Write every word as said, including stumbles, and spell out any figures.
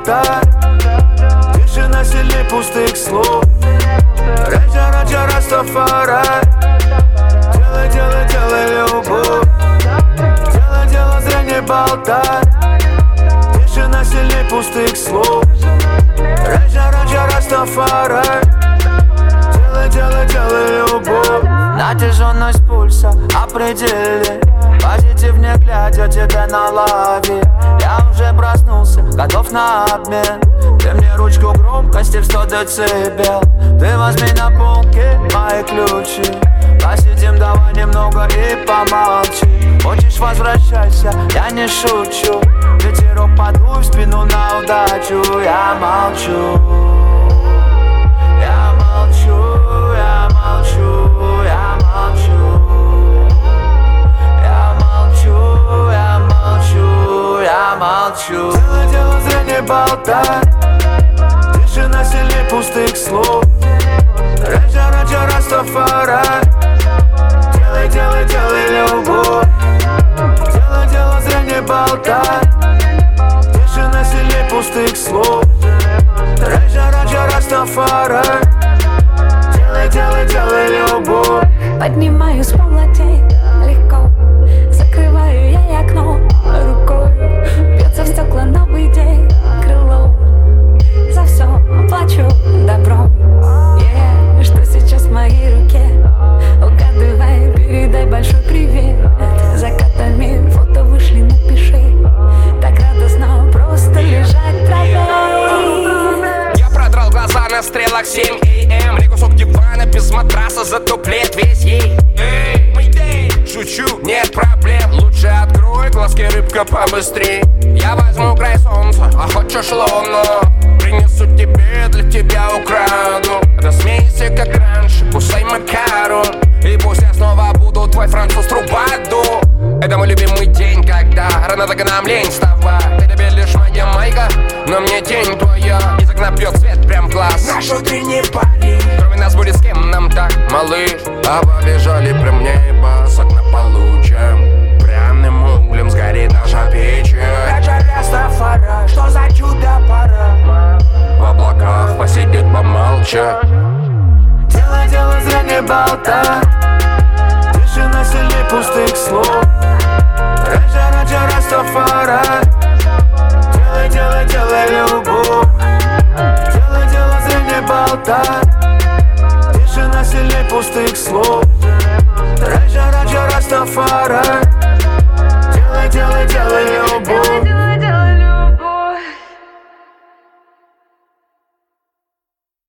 болтай. Тишина сильней пустых слов. Раджа, Раджа, Растафарай. Делай, делай, делай любовь. Делай, делай, зря не болтай. Тишина сильней пустых слов. Раджа, Раджа, Растафарай. Делай, делай, делай любовь. Натяженность пульса определи. Позитив не глядя тебя на лаве. Я уже проснулся, готов на обмен. Ты мне ручку громкости в сто децибел. Ты возьми на полке мои ключи. Посидим давай немного и помолчи. Хочешь возвращайся, я не шучу. Ветерок подуй в спину на удачу. Я молчу. Я молчу, я молчу, я молчу. Я молчу, я молчу, я молчу. Делай, делай, зря не болтай. Тишина сильней пустых слов. Раджа, Раджа, Растафарай. Делай, делай, делай любовь. Делай, делай, зря не болтай. Тишина сильней пустых слов. Раджа, Раджа, Растафарай. Делай, делай, делай любовь. Поднимаю с пола тень легко. Закрываю я окно рукой. Бьется в стекла новый день крыло. За все плачу добром. Yeah, что сейчас в моей руке? Угадывай, передай большой привет. Закатами фото вышли, напиши. Так радостно просто лежать в траве. Я продрал глаза на стрелах семь эй эм. Мне кусок дивана без матраса, зато плед весь ей. Эй, шучу, нет проблем. Лучше открой глазки, рыбка, побыстрей. Я возьму край солнца, а хочешь луну. Принесу тебе, для тебя украду. Рассмейся, как раньше, кусай макарон. И пусть я снова буду твой француз Трубаду. Это мой любимый день, когда рано так нам лень вставать. Ты тебе лишь моя майка, но мне тень твоя. Из окна бьет свет прям в глаз. Наш утренний парень. Кроме нас будет с кем нам так, малыш. А побежали прям небо, с окна получим. Пряным углем сгорит наша печь. Раджа, Растафарай, что за чудо-пора. В облаках посидеть, помолчать. Делай, делай, зря не болтай. Тишина сильней пустых слов. Раджа, Раджа, Растафарай. Делай, делай, делай любовь. Делай, делай, зря не болтай. Тишина сильней пустых слов. Раджа, Раджа, Растафарай.